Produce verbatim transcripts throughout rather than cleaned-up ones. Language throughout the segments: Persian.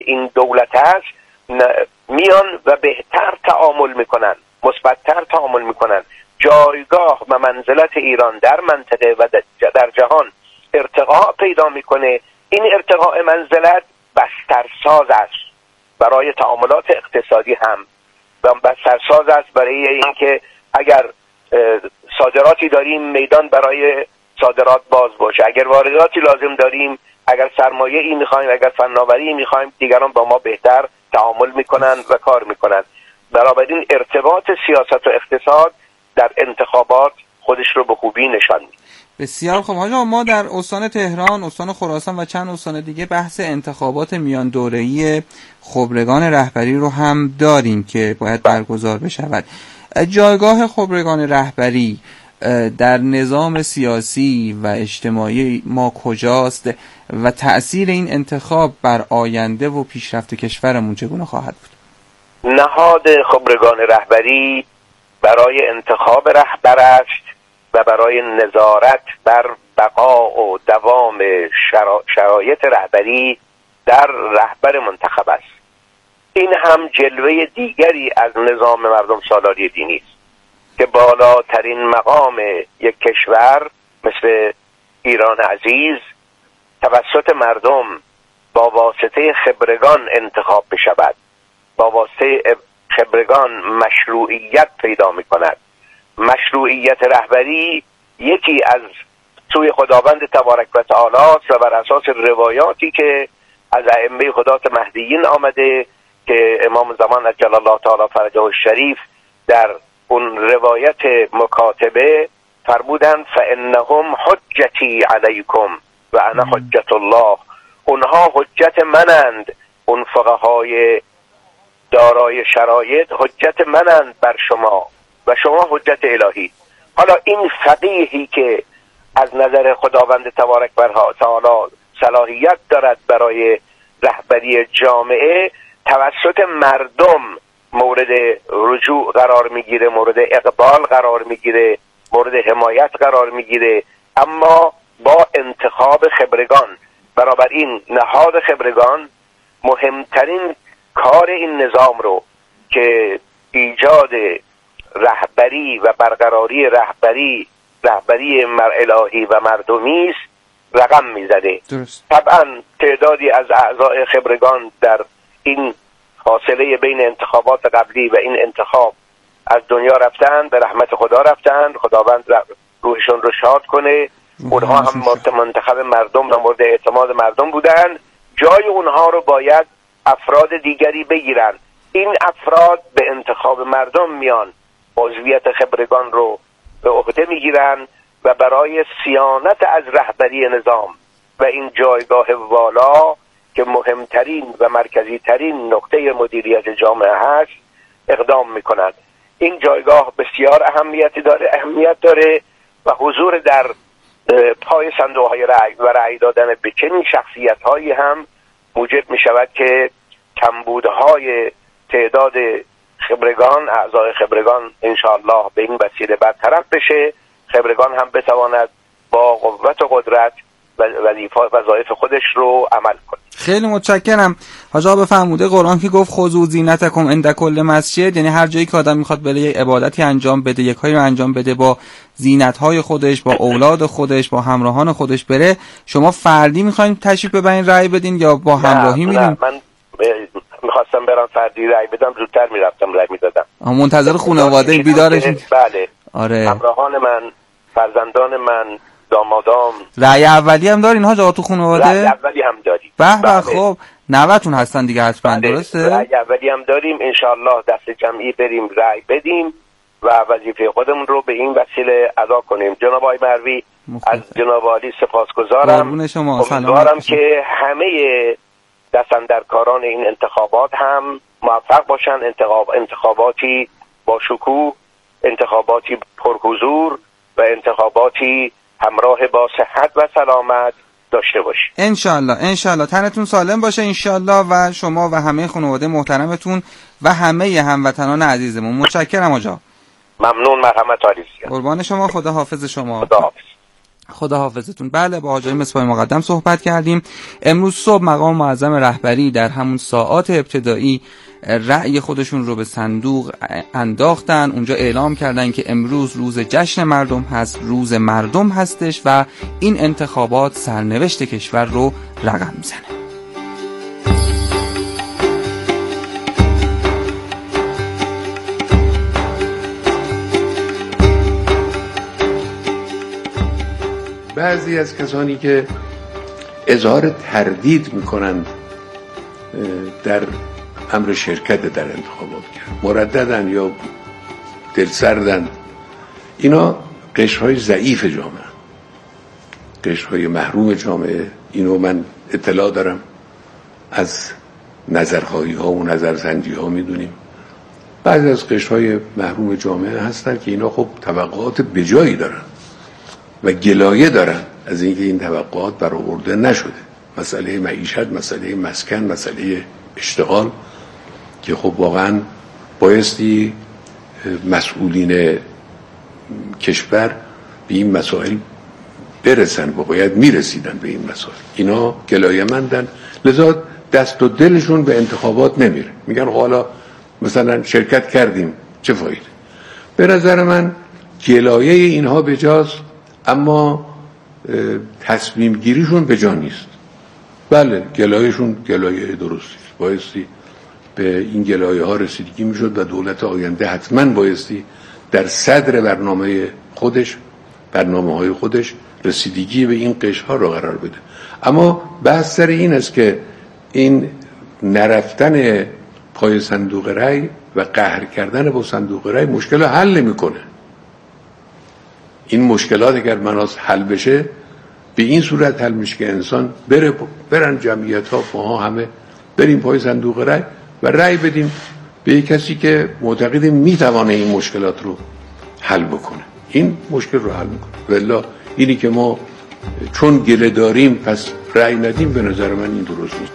این دولت است میان و بهتر تعامل میکنن، مثبت‌تر تعامل میکنن. جایگاه و منزلت ایران در منطقه و در جهان ارتقا پیدا میکنه. این ارتقاء منزلت بسترساز است برای تعاملات اقتصادی هم و بسترساز است برای اینکه اگر صادراتی داریم میدان برای صادرات باز باشه، اگر وارداتی لازم داریم، اگر سرمایه ای میخوایم، اگر فناوری میخوایم، دیگران با ما بهتر تعامل میکنن و کار میکنن. بنابراین ارتباط سیاست و اقتصاد در انتخابات خودش رو به خوبی نشان میده. بسیار خوب. حالا ما در استان تهران، استان خراسان و چند استان دیگه بحث انتخابات میان دوره‌ای خبرگان رهبری رو هم داریم که باید برگزار بشود. جایگاه خبرگان رهبری در نظام سیاسی و اجتماعی ما کجاست و تأثیر این انتخاب بر آینده و پیشرفت کشورمون چگونه خواهد بود؟ نهاد خبرگان رهبری برای انتخاب رهبر است و برای نظارت بر بقا و دوام شرایط رهبری در رهبر منتخب است. این هم جلوه دیگری از نظام مردم سالاری دینی است که بالاترین مقام یک کشور مثل ایران عزیز توسط مردم با واسطه خبرگان انتخاب بشود. با واسطه خبرگان مشروعیت پیدا می کند. مشروعیت رهبری یکی از سوی خداوند تبارک و تعالی است و بر اساس روایاتی که از ائمه خدات مهدیین آمده که امام زمان عجل الله تعالی فرجه الشریف در اون روایت مکاتبه فرمودند فانهم حجتی علیکم و انا حجت الله. اونها حجت منند، اون فقهای دارای شرایط حجت منند بر شما و شما حجت الهی. حالا این فقیهی که از نظر خداوند تبارک و تعالی صلاحیت دارد برای رهبری جامعه توسط مردم مورد رجوع قرار میگیره، مورد اقبال قرار میگیره، مورد حمایت قرار میگیره، اما با انتخاب خبرگان. بنابراین نهاد خبرگان مهمترین کار این نظام رو که ایجاد رهبری و برقراری رهبری رهبری مر الهی و مردمی است رقم میزده. طبعا تعدادی از اعضای خبرگان در این فاصله بین انتخابات قبلی و این انتخاب از دنیا رفتن، به رحمت خدا رفتن، خداوند روحشون رو شاد کنه. اونها هم منتخب مردم و مورد اعتماد مردم بودن. جای اونها رو باید افراد دیگری بگیرن. این افراد به انتخاب مردم میان، عضویت خبرگان رو به عهده میگیرن و برای صیانت از رهبری نظام و این جایگاه والا که مهمترین و مرکزی ترین نقطه مدیریت جامعه هست اقدام میکنند. این جایگاه بسیار اهمیت داره اهمیت داره و حضور در پای صندوق های رأی و رأی دادن به چنین شخصیت هایی هم موجب می شود که کمبودهای تعداد خبرگان، اعضای خبرگان انشاءالله به این وسیله برطرف بشه. خبرگان هم بتواند با قوت و قدرت وظایف خودش رو عمل کنه. خیلی متشکرم. حاج آقا بفرموده قرآن که گفت خذوا زینتکم عند کل مسجد، یعنی هر جایی که آدم میخواد بره یه عبادتی انجام بده، یک کاری رو انجام بده، با زینت‌های خودش، با اولاد خودش، با همراهان خودش بره. شما فردی میخواین تشریف ببرین رأی بدین یا با همراهی میرین؟ من میخواستم برام فردی رأی بدم، زودتر میرفتم رأی میدادم. منتظر خانواده بیدارش. بله. آره. همراهان من، فرزندان من، دامادام. رأی اولی هم دارین حاج آقا تو خانواده؟ رأی اولی هم داریم. به به. خب نوه‌تون هستن دیگه حتما، درسته؟ رأی اولی هم داریم. انشالله دست جمعی بریم رأی بدیم و وظیفه خودمون رو به این وسیله ادا کنیم. جناب آقای مروی از جناب عالی سپاسگزارم. امیدوارم که همه دستاندرکاران این انتخابات هم موفق باشن. انتخاب انتخاباتی با شکوه، انتخاباتی پرحضور و انتخاباتی همراه با صحت و سلامت داشته باشید. انشالله انشالله تنتون سالم باشه انشالله و شما و همه خانواده محترمتون و همه هموطنان عزیزمون. متشکرم آقا. ممنون. مرحمت عالی. قربان شما. خدا حافظ شما. خدا حافظ. خدا حافظتون. بله، با حاج آقای مصباح مقدم صحبت کردیم. امروز صبح مقام معظم رهبری در همون ساعات ابتدایی رأی خودشون رو به صندوق انداختن. اونجا اعلام کردن که امروز روز جشن مردم هست، روز مردم هستش و این انتخابات سرنوشت کشور رو رقم میزنه. بعضی از کسانی که اظهار تردید میکنند در امر شرکت در انتخابات کرد، مرددن یا دلسردن، اینا قشرهای ضعیف جامعه، قشرهای محروم جامعه. اینو من اطلاع دارم، از نظرخواهی ها و نظرسنجی ها میدونیم. بعضی از قشرهای محروم جامعه هستن که اینا خب توقعات بجایی دارن و گلایه دارن از اینکه این توقعات برآورده نشده. مسئله معیشت، مسئله مسکن، مسئله اشتغال که خب واقعا بایستی مسئولین کشور به این مسائل برسن و باید میرسیدن به این مسائل. اینا گلایه مندن، لذا دست و دلشون به انتخابات نمیره. میگن حالا مثلا شرکت کردیم چه فایده؟ به نظر من گلایه اینها بجاست، اما تصمیم گیریشون به جا نیست. بله، گلایهشون گلایه درستی، بایستی به این گلایه ها رسیدگی میشد و دولت آینده حتما بایستی در صدر برنامه خودش برنامه های خودش رسیدگی به این قشرها را قرار بده. اما بحث سر این است که این نرفتن پای صندوق رای و قهر کردن با صندوق رای مشکل حل نمیکنه. این مشکلات اگر مناس حل بشه به این صورت حل میشه که انسان بره برن جمعیت ها فها همه بریم پای صندوق رای و رای بدیم به یک کسی که معتقدیم میتوانه این مشکلات رو حل بکنه. این مشکل رو حل میکنه. والله اینی که ما چون گله داریم پس رای ندیم، به نظر من این درست نیست.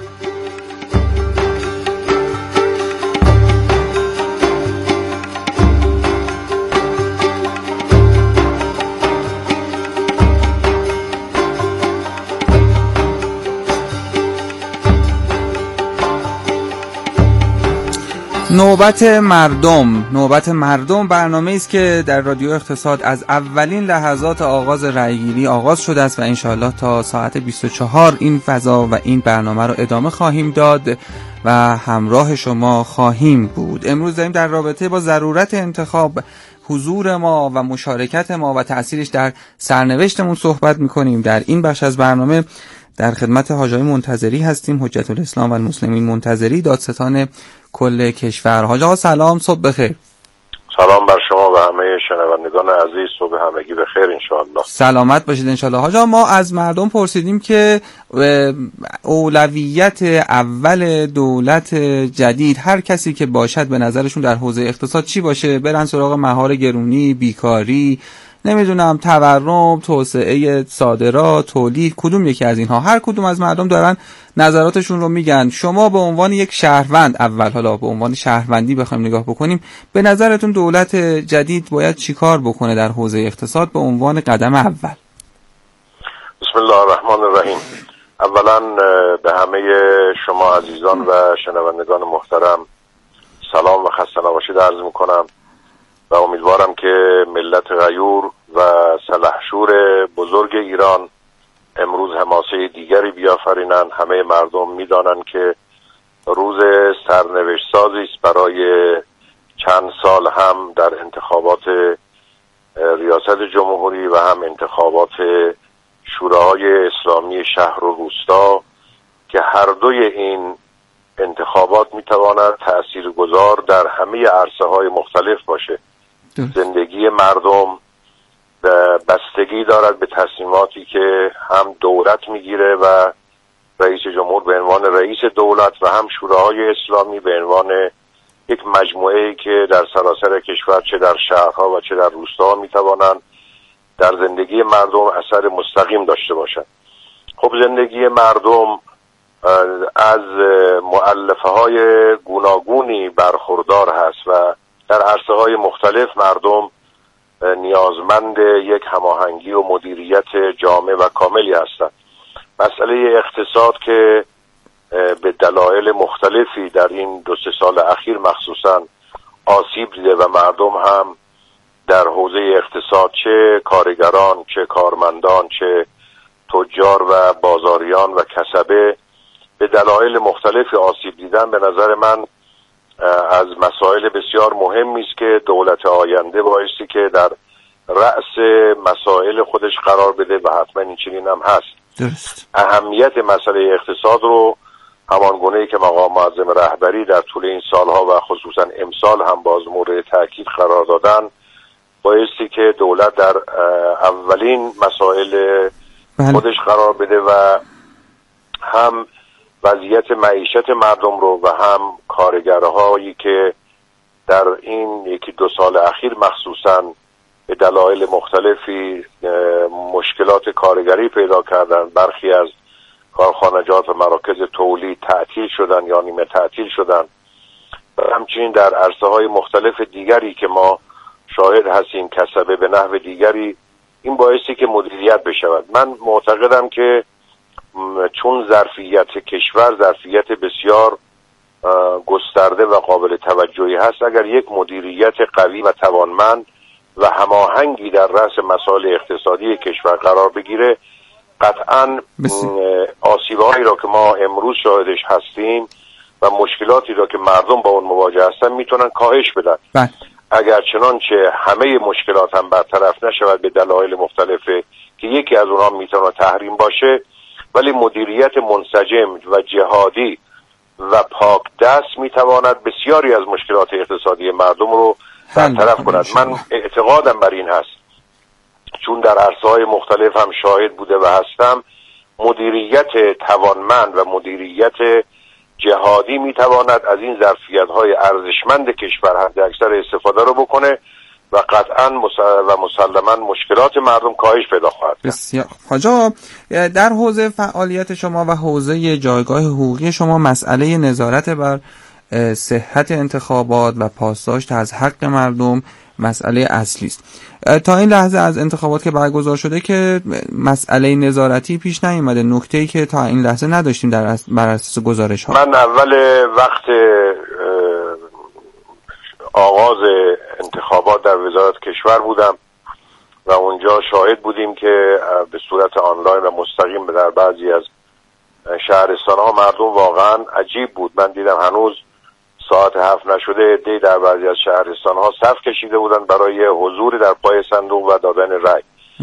نوبت مردم نوبت مردم برنامه است که در رادیو اقتصاد از اولین لحظات آغاز رأیگیری آغاز شده است و انشاءالله تا ساعت بیست و چهار این فضا و این برنامه رو ادامه خواهیم داد و همراه شما خواهیم بود. امروز داریم در رابطه با ضرورت انتخاب، حضور ما و مشارکت ما و تأثیرش در سرنوشتمون صحبت می‌کنیم. در این بخش از برنامه در خدمت حاج آقای منتظری هستیم، حجت الاسلام و المسلمین منتظری، دادستان کل کشور. حاج آقا سلام، صبح بخیر. سلام بر شما و همه شنوندگان عزیز، صبح همگی بخیر انشاءالله. سلامت باشید انشاءالله. حاج آقا ما از مردم پرسیدیم که اولویت اول دولت جدید هر کسی که باشد به نظرشون در حوزه اقتصاد چی باشه؟ برن سراغ مهار گرونی، بیکاری، نمیدونم تورم، توسعه صادرات، تولید، کدوم یکی از اینها؟ هر کدوم از مردم دارن نظراتشون رو میگن. شما به عنوان یک شهروند، اول حالا به عنوان شهروندی بخوایم نگاه بکنیم، به نظرتون دولت جدید باید چیکار بکنه در حوزه اقتصاد به عنوان قدم اول؟ بسم الله الرحمن الرحیم. اولا به همه شما عزیزان و شنوندگان محترم سلام و خسته نباشید عرض میکنم و امیدوارم که ملت غیور و سلحشور بزرگ ایران امروز حماسه دیگری بیافرینند. همه مردم میدانند که روز سرنوشت سازی است برای چند سال هم در انتخابات ریاست جمهوری و هم انتخابات شوراهای اسلامی شهر و روستا که هر دوی این انتخابات میتواند تأثیرگذار در همه عرصه های مختلف باشه. زندگی مردم بستگی دارد به تصمیماتی که هم دولت میگیره و رئیس جمهور به عنوان رئیس دولت و هم شوراهای اسلامی به عنوان یک مجموعه‌ای که در سراسر کشور چه در شهرها و چه در روستاها میتوانند در زندگی مردم اثر مستقیم داشته باشند. خب زندگی مردم از مؤلفه های گوناگونی برخوردار هست و در عرصه های مختلف مردم نیازمند یک هماهنگی و مدیریت جامع و کاملی هستند. مسئله اقتصاد که به دلایل مختلفی در این دو سه سال اخیر مخصوصا آسیب دیده و مردم هم در حوزه اقتصاد، چه کارگران، چه کارمندان، چه تجار و بازاریان و کسبه، به دلایل مختلفی آسیب دیدن، به نظر من از مسائل بسیار مهمی است که دولت آینده بایستی که در رأس مسائل خودش قرار بده و حتما این چنین هم هست. درست. اهمیت مسئله اقتصاد رو همان گونه‌ای که مقام معظم رهبری در طول این سالها و خصوصا امسال هم باز مورد تاکید قرار دادن، بایستی که دولت در اولین مسائل خودش قرار بده و هم وضعیت معیشت مردم رو و هم کارگرهایی که در این یکی دو سال اخیر مخصوصا به دلایل مختلفی مشکلات کارگری پیدا کردن، برخی از کارخانجات و مراکز تولید تعطیل شدن یا نیمه تعطیل شدن و همچنین در عرصه های مختلف دیگری که ما شاهد هستیم کسبه به نحو دیگری، این باعثی که مدیریت بشود. من معتقدم که چون ظرفیت کشور ظرفیت بسیار گسترده و قابل توجهی هست، اگر یک مدیریت قوی و توانمند و هماهنگی در رأس مسائل اقتصادی کشور قرار بگیره، قطعاً آسیب‌هایی را که ما امروز شاهدش هستیم و مشکلاتی را که مردم با اون مواجه هستن میتونن کاهش بدن. بله. اگر چنانچه همه مشکلات هم برطرف نشود به دلایل مختلفه که یکی از اونها میتونه تحریم باشه، ولی مدیریت منسجم و جهادی و پاک دست میتواند بسیاری از مشکلات اقتصادی مردم رو برطرف کند. من اعتقادم بر این هست، چون در عرصه‌های مختلف هم شاهد بوده و هستم، مدیریت توانمند و مدیریت جهادی میتواند از این ظرفیت‌های ارزشمند کشور حد اکثر استفاده رو بکنه و قطعاً و مسلماً مشکلات مردم کاهش پیدا خواهد کرد. بسیار. حاج آقا، در حوزه فعالیت شما و حوزه جایگاه حقوقی شما مسئله نظارت بر صحت انتخابات و پاسداشت از حق مردم مسئله اصلی است. تا این لحظه از انتخابات که برگزار شده که مسئله نظارتی پیش نیامده، نکته‌ای که تا این لحظه نداشتیم در بر اساس گزارش ها. من اول وقت آغاز انتخابات در وزارت کشور بودم و اونجا شاهد بودیم که به صورت آنلاین و مستقیم در بعضی از شهرستان ها مردم واقعا عجیب بود. من دیدم هنوز ساعت هفت نشده عده‌ای در بعضی از شهرستان ها صف کشیده بودن برای حضور در پای صندوق و دادن رأی.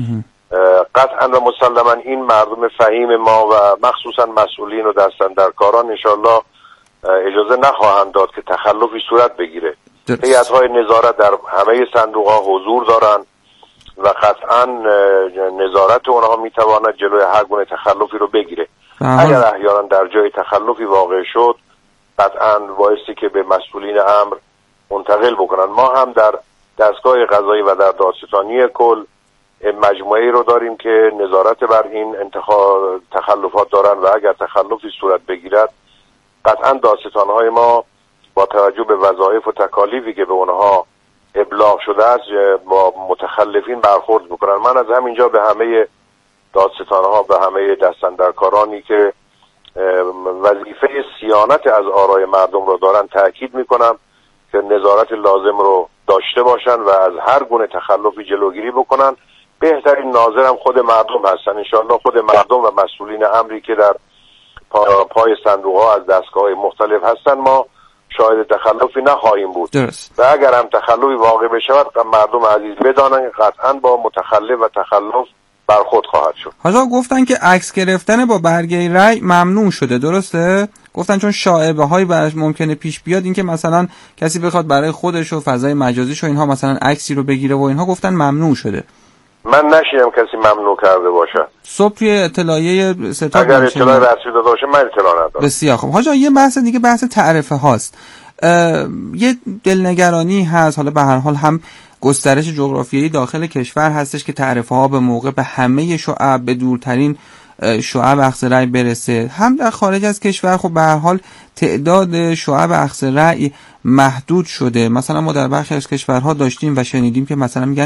قطعا و مسلما این مردم فهیم ما و مخصوصا مسئولین و دستاندرکاران انشالله اجازه نخواهند داد که تخلفی صورت بگیره. هیئت‌های نظارت در همه صندوق ها حضور دارند و قطعا نظارت اونها میتواند جلوی هر گونه تخلفی رو بگیره. اگر احیانا در جای تخلفی واقع شد، قطعا بایستی که به مسئولین امر منتقل بکنن. ما هم در دستگاه قضایی و در دادستانی کل مجموعه‌ای رو داریم که نظارت بر این انتخاب تخلفات دارن و اگر تخلفی صورت بگیرد، قطعا دادستان‌های ما با توجه به وظایف و تکالیفی که به اونها ابلاغ شده است با متخلفین برخورد بکنن. من از همینجا به همه دادستان‌ها، به همه دستاندرکارانی که وظیفه صیانت از آرای مردم رو دارن تأکید میکنم که نظارت لازم رو داشته باشن و از هر گونه تخلفی جلوگیری بکنن. بهترین ناظرم خود مردم هستن. انشاءالله خود مردم و مسئولین امری که در پا پای صندوق ها از دستگاه مختلف هستن، ما شاهد تخلفی نخواهیم بود. درست. و اگر هم تخلفی واقع بشود، مردم عزیز بدانن قطعا با متخلف و تخلف برخورد خواهد شد. حالا گفتن که عکس گرفتن با برگه رأی ممنوع شده، درسته؟ گفتن چون شایعه هایی براش ممکنه پیش بیاد، این که مثلا کسی بخواد برای خودش و فضای مجازیش و اینها مثلا عکسی رو بگیره و اینها، گفتن ممنوع شده. من نشیدم کسی ممنوع کرده باشه. صبح توی اطلاعیه ستاد اگر اطلاع رسمی داده باشه من اطلاع ندارم. بسیار خوب. حاجا یه بحث دیگه بحث تعرفه هاست. یه دلنگرانی هست، حالا به هر حال هم گسترش جغرافیایی داخل کشور هستش که تعرفه ها به موقع به همه شعب به دورترین شعب اخذ رأی برسه. هم در خارج از کشور خب به هر حال تعداد شعب اخذ رأی محدود شده. مثلا ما در برخی از کشورها داشتیم و شنیدیم که مثلا میگن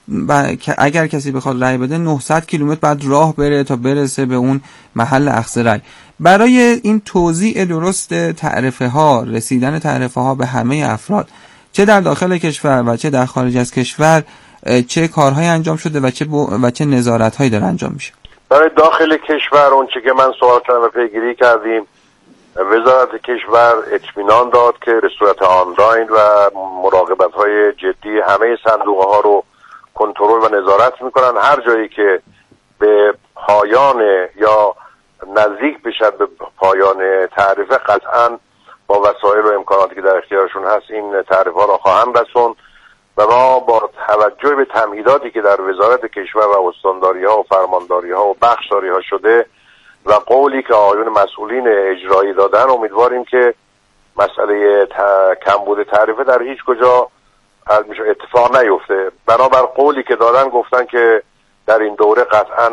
اگر کسی بخواد رأی بده نهصد کیلومتر بعد راه بره تا برسه به اون محل اخذ رأی. برای این توزیع درست تعرفه ها، رسیدن تعرفه ها به همه افراد چه در داخل کشور و چه در خارج از کشور چه کارهای انجام شده و چه و چه نظارت‌هایی داره انجام میشه؟ برای داخل کشور اون چه که من سوال کردم و پیگیری کردیم، وزارت کشور اطمینان داد که به صورت آنلاین و مراقبت‌های جدی همه صندوق‌ها رو کنترل و نظارت میکنن. هر جایی که به پایان یا نزدیک بشه به پایان تعرفه قطعاً با وسایل و امکاناتی که در اختیارشون هست این تعرفه‌ها را خواهند رسوند و ما با توجه به تمهیداتی که در وزارت کشور و استانداری‌ها و فرمانداری‌ها و بخشداری‌ها شده و قولی که آقایون مسئولین اجرایی دادن، امیدواریم که مسئله کمبود تعرفه در هیچ کجا اتفاق نیفته. بنابر قولی که دادن گفتن که در این دوره قطعا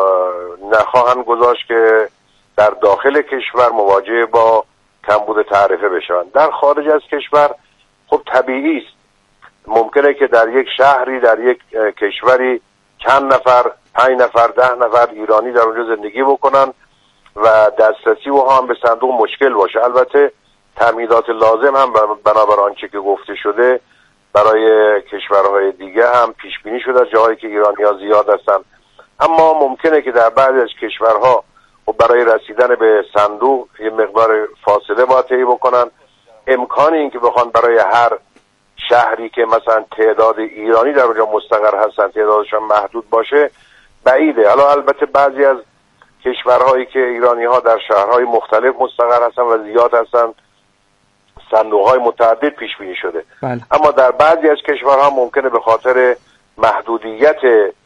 نخواهند گذاشت که در داخل کشور مواجه با کمبود تعرفه بشوند. در خارج از کشور خب طبیعی است، ممکنه که در یک شهری در یک کشوری چند نفر، پنج نفر، ده نفر ایرانی در اونجا زندگی بکنن و دسترسی و هم به صندوق مشکل باشه. البته تمهیدات لازم هم بنابر آنچه که گفته شده برای کشورهای دیگه هم پیش بینی شده، جایی که ایرانی‌ها زیاد هستن. اما ممکنه که در بعضی از کشورها و برای رسیدن به صندوق یه مقدار فاصله باید طی بکنن. امکانی این که بخوان برای هر شهری که مثلا تعداد ایرانی در اونجا مستقر هستن تعدادشان محدود باشه بعیده. حالا البته بعضی از کشورهایی که ایرانی‌ها در شهرهای مختلف مستقر هستن و زیاد هستن صندوق‌های متعدد پیش بینی شده. بله. اما در بعضی از کشورها ممکنه به خاطر محدودیت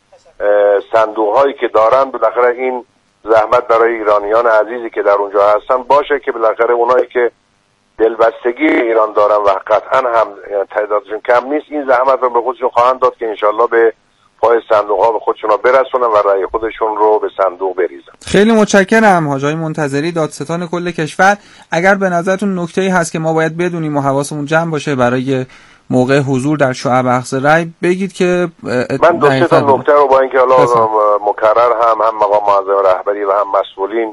صندوق‌هایی که دارن بالاخره این زحمت برای ایرانیان عزیزی که در اونجا هستن باشه که بالاخره اونایی که دلبستگی ایران دارن و قطعا هم تعدادشون کم نیست این زحمت رو به خودشون خواهند داد که انشالله به پای صندوق‌ها به خودشون رو برسونن و رأی خودشون رو به صندوق بریزن. خیلی متشکرم حاج آقای منتظری، دادستان کل کشور. اگر به نظرتون نکته‌ای هست که ما باید بدونیم و حواسمون جمع باشه برای موقع حضور در شعب اخذ رأی بگید که من دو سه تا نکته رو با اینکه حالا مکرر هم هم مقام معظم رهبری و هم مسئولین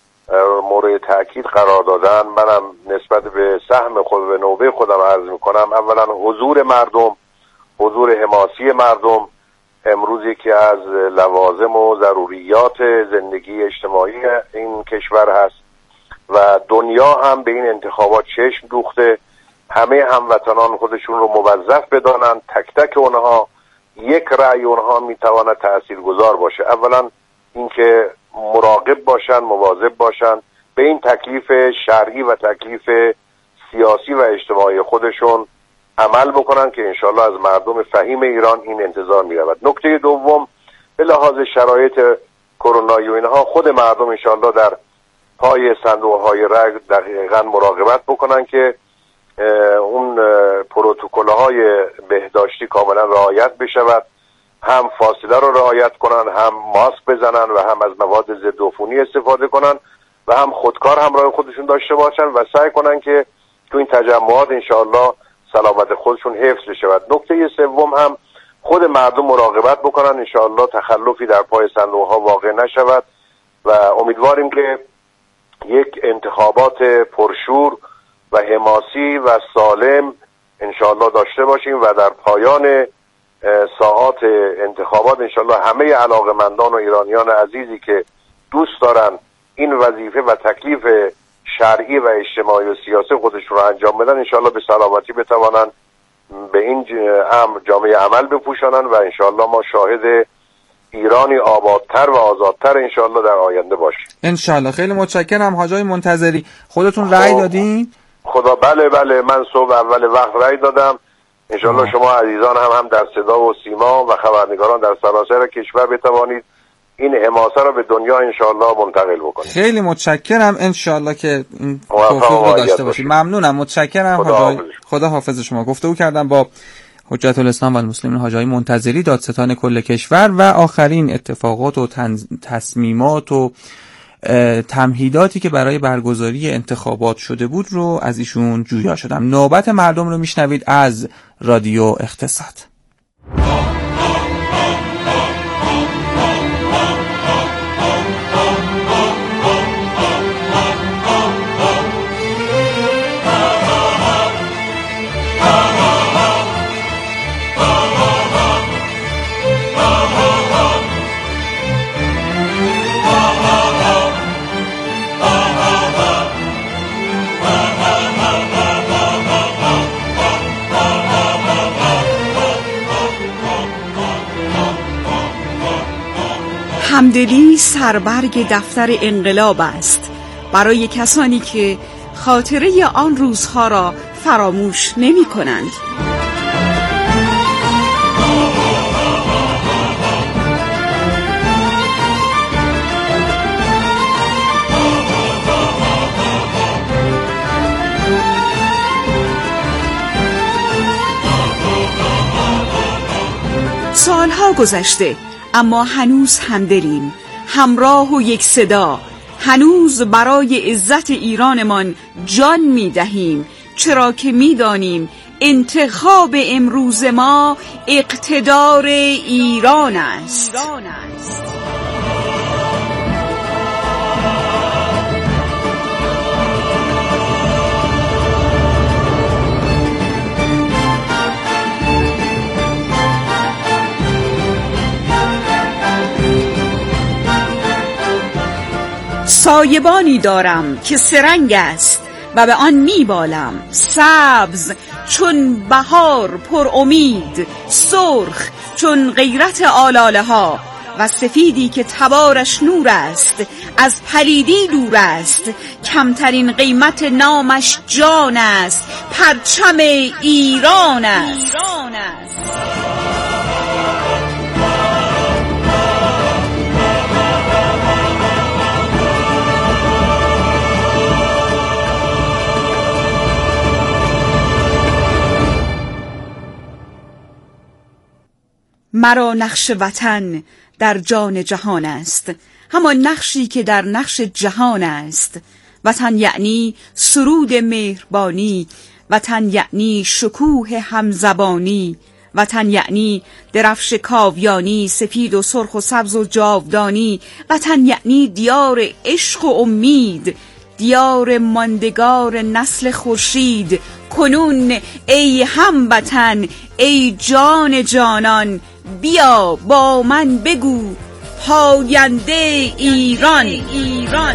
مورد تأکید قرار دادن، منم نسبت به سهم خود و نوبه خودم عرض میکنم. اولا حضور مردم، حضور حماسی مردم امروزی که از لوازم و ضروریات زندگی اجتماعی این کشور هست و دنیا هم به این انتخابات چشم دوخته. همه هموطنان خودشون رو موظف بدانن تک تک اونها یک رأی اونها میتواند تاثیرگذار باشه. اولا اینکه مراقب باشن، مواظب باشن به این تکلیف شرعی و تکلیف سیاسی و اجتماعی خودشون عمل بکنن که انشالله از مردم فهیم ایران این انتظار می رود. نکته دوم به لحاظ شرایط کرونایی و اینها خود مردم انشالله در پای صندوق های رأی دقیقاً مراقبت بکنن که اون پروتکل های بهداشتی کاملا رعایت بشود، هم فاصله رو رعایت کنن، هم ماسک بزنن و هم از مواد ضد عفونی استفاده کنن و هم خودکار همراه خودشون داشته باشن و سعی کنن که تو این تجمعات انشاءالله سلامت خودشون حفظ بشه. نکته سوم هم خود مردم مراقبت بکنن انشاءالله تخلفی در پای صندوق ها واقع نشود و امیدواریم که یک انتخابات پرشور و حماسی و سالم انشاءالله داشته باشیم و در پایان ساعات انتخابات انشاءالله همه علاقمندان و ایرانیان عزیزی که دوست دارن این وظیفه و تکلیف شرعی و اجتماعی و سیاسی خودشون رو انجام بدن انشاءالله به سلامتی بتوانن به این امر جامعه عمل بپوشانن و انشاءالله ما شاهد ایرانی آبادتر و آزادتر انشاءالله در آینده باشیم انشاءالله. خیلی متشکرم حاج آقای منتظری. خودتون رأی دادین؟ خدا بله بله من صبح اول وقت رأی دادم. انشاءالله شما عزیزان هم هم در صدا و سیما و خبرنگاران در سراسر کشور بتوانید این حماسه رو به دنیا انشاءالله منتقل بکنید. خیلی متشکرم، انشاءالله که این توفیق رو داشته باشید. ممنونم، متشکرم. خدا حافظ. خدا حافظ شما. گفتگو کردم با حجت الاسلام و المسلمین حاج آقای منتظری دادستان کل کشور و آخرین اتفاقات و تصمیمات و تمهیداتی که برای برگزاری انتخابات شده بود رو از ایشون جویا شدم. نوبت مردم رو میشنوید از رادیو اقتصاد. همدلی سربرگ دفتر انقلاب است برای کسانی که خاطره آن روزها را فراموش نمی کنند. سالها گذشته اما هنوز همدلیم، همراه و یک صدا، هنوز برای عزت ایرانمان جان می دهیم، چرا که می دانیم انتخاب امروز ما اقتدار ایران است. سایبانی دارم که سرنگ است و به آن میبالم، سبز چون بهار پر امید، سرخ چون غیرت آلاله ها و سفیدی که تبارش نور است، از پلیدی دور است، کمترین قیمت نامش جان است، پرچم ایران است. مرا نقش وطن در جان جهان است، همان نقشی که در نقش جهان است. وطن یعنی سرود مهربانی، وطن یعنی شکوه همزبانی، وطن یعنی درفش کاویانی، سفید و سرخ و سبز و جاودانی، وطن یعنی دیار عشق و امید، دیار ماندگار نسل خورشید. کنون ای هموطن، ای جان جانان، بیا با من بگو پاینده ایران. ایران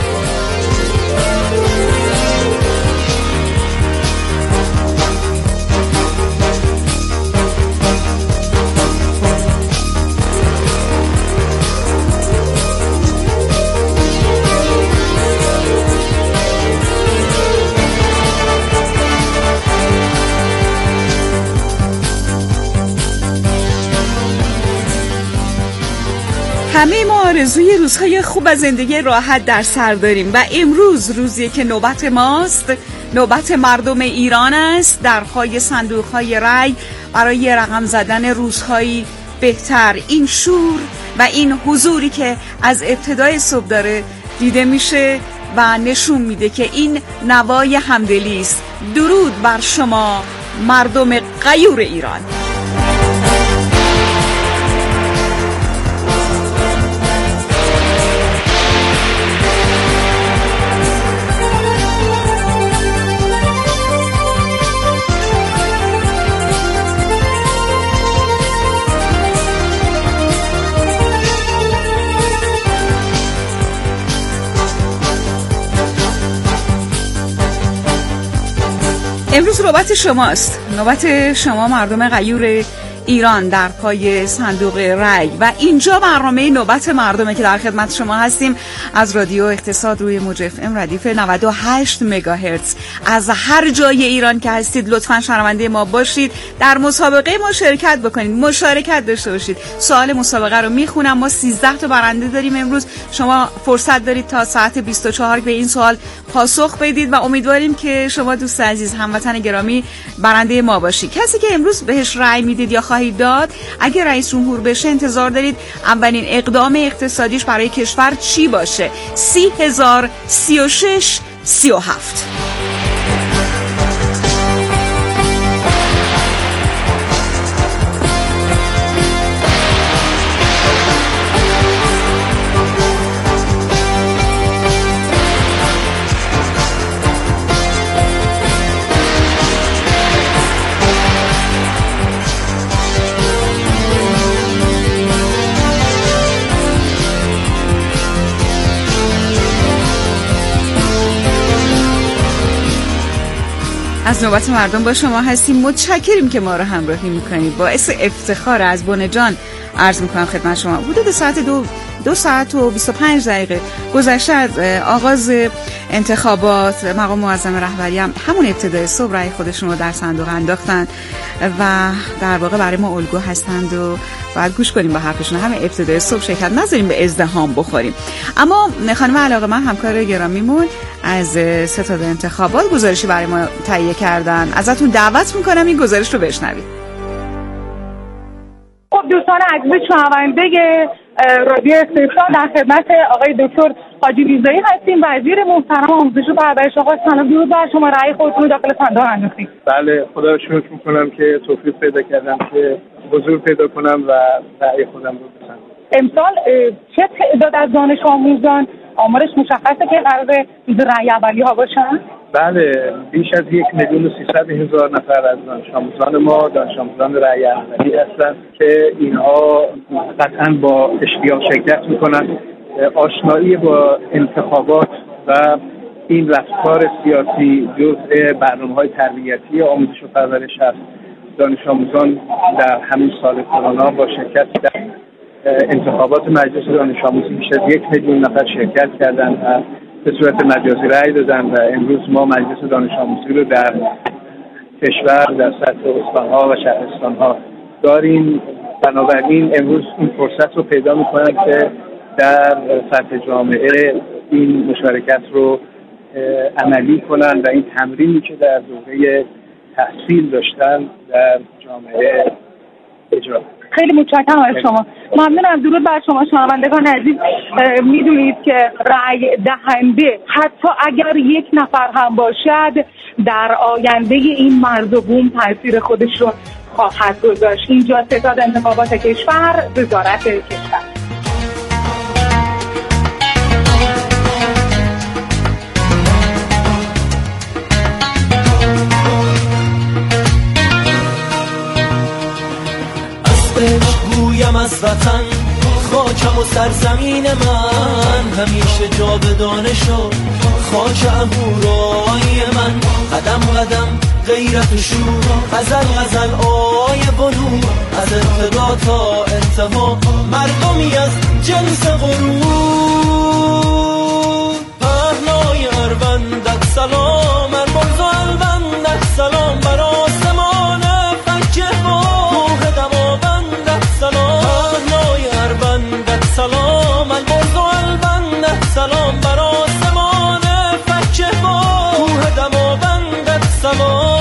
همه ما آرزوی روزهای خوب از زندگی راحت در سر داریم و امروز روزی که نوبت ماست، نوبت مردم ایران است در پای صندوق‌های رای برای رقم زدن روزهایی بهتر. این شور و این حضوری که از ابتدای صبح داره دیده میشه و نشون میده که این نوای همدلی است. درود بر شما مردم غیور ایران. امروز نوبت شماست، نوبت شما مردم غیور ایران در پای صندوق رای و اینجا برنامه نوبت مردمه که در خدمت شما هستیم از رادیو اقتصاد روی موج اف ام ردیف نود و هشت مگاهرتز. از هر جای ایران که هستید لطفاً شنونده ما باشید، در مسابقه ما شرکت بکنید، مشارکت داشته باشید. سوال مسابقه رو میخونم. ما سیزده تا برنده داریم امروز. شما فرصت دارید تا ساعت بیست و چهار به این سوال پاسخ بدید و امیدواریم که شما دوست عزیز هموطن گرامی برنده ما باشید. کسی که امروز بهش رأی میدید یا خواهید داد، اگه رئیس جمهور بشه انتظار دارید اولین اقدام اقتصادیش برای کشور چی باشه؟ سی هزار سی و شش سی و هفت. از نوبت مردم با شما هستیم. متشکریم که ما رو همراهی میکنید. باعث افتخار از بن جان عرض میکنم خدمت شما. حدود ساعت دو دو ساعت و بیست و پنج دقیقه گذشته از آغاز انتخابات. مقام معظم رهبری هم همون ابتدای صبح رأی خودشون رو در صندوق انداختن و در واقع برای ما الگو هستند و باید گوش کنیم به حرفشون. همه ابتدای صبح شرکت نذاریم به ازدحام بخوریم. اما خانم علاقه من همکار گرامیمون از ستاد انتخابات گزارشی برای ما تهیه کردن. ازتون دعوت میکنم این گزارش رو بشنوید. خب دوستان عزیز شنونده رادیو استقلال، در خدمت آقای دکتر حاجی ویزایی هستیم، وزیر محترم آموزش و پرورش. آقا سلام، درود بر شما. رأی خودتون داخل صندوق انداختید؟ بله، خدا رو شکر میکنم که توفیق پیدا کردم که حضور پیدا کنم و رأی خودم رو بزنم. امسال چه تعداد از دانش آموزان آمارش مشخصه که قرار رأی اولی ها باشن؟ بله، بیش از یک میلیون و سیصد هزار نفر از دانش آموزان ما دانش آموزان رأی اولی هستند که اینها قطعا با اشتیاق شرکت میکنن. آشنایی با انتخابات و این رفتار سیاسی جزء برنامه‌های تربیتی آموزش و پرورش هست. دانش آموزان در همین سال کرونا با شرکت در انتخابات مجلس دانش آموزی بیش از یک میلیون نفر شرکت کردند و به صورت مجازی رأی دادن و امروز ما مجلس دانش آموزی رو در کشور در سطح استان‌ها و شهرستان‌ها داریم. بنابراین امروز این فرصت رو پیدا می‌کنن که در سطح جامعه این مشارکت رو عملی کنن و این تمرینی که در دوره تحصیل داشتن در جامعه اجرا. خیلی متشکرم از شما. ممنونم. درود بر شما شنوندگان عزیز. میدونید که رأی دهنده حتی اگر یک نفر هم باشد در آینده این مرز و بوم تاثیر خودش رو خواهد گذاشت. اینجا ستاد انتخابات کشور، وزارت کشور. گویم از وطن خاکم و سرزمین من همیشه جاودانه شد. خاک عبورای من قدم قدم غیرت و شور، غزل غزل آی بنور، از ابتدا تا انتها مردمی از جنس غرور. پهنای اروندت سلام، ارمز و الوندت سلام، بر آسمان فکه ها کوه دماوندت سلام. پهنای اروندت سلام، ارمز و الوندت سلام، بر آسمان فکه ها کوه دماوندت سلام.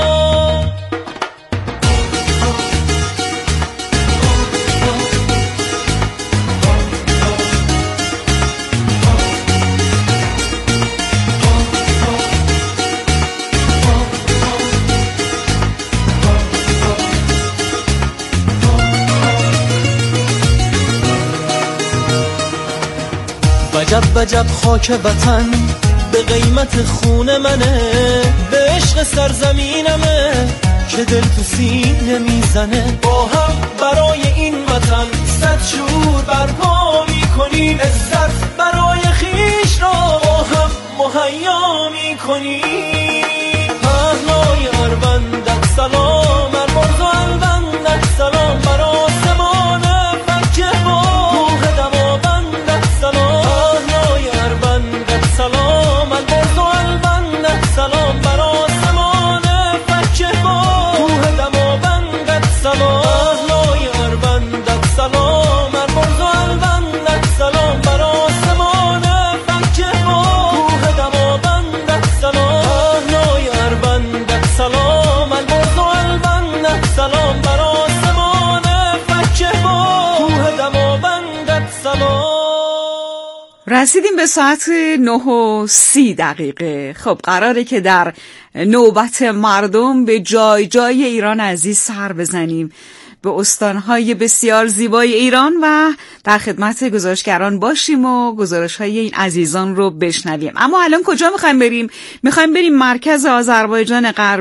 وجب وجب خاک وطن به قیمت خون منه، به عشق سرزمینمه که دل تو سینه میزنه. با هم برای این وطن صد شور برپا میکنیم، عزت برای خیش را با هم مهیا میکنیم. پهنای اروندت سلام، ارمز و الوندت سلام، رسیدیم به ساعت نه و سی دقیقه. خب قراره که در نوبت مردم به جای جای ایران عزیز سر بزنیم، به استانهای بسیار زیبای ایران و در خدمت گزارشگران باشیم و گزارش‌های این عزیزان رو بشنویم. اما الان کجا میخوایم بریم؟ میخوایم بریم مرکز آذربایجان غربی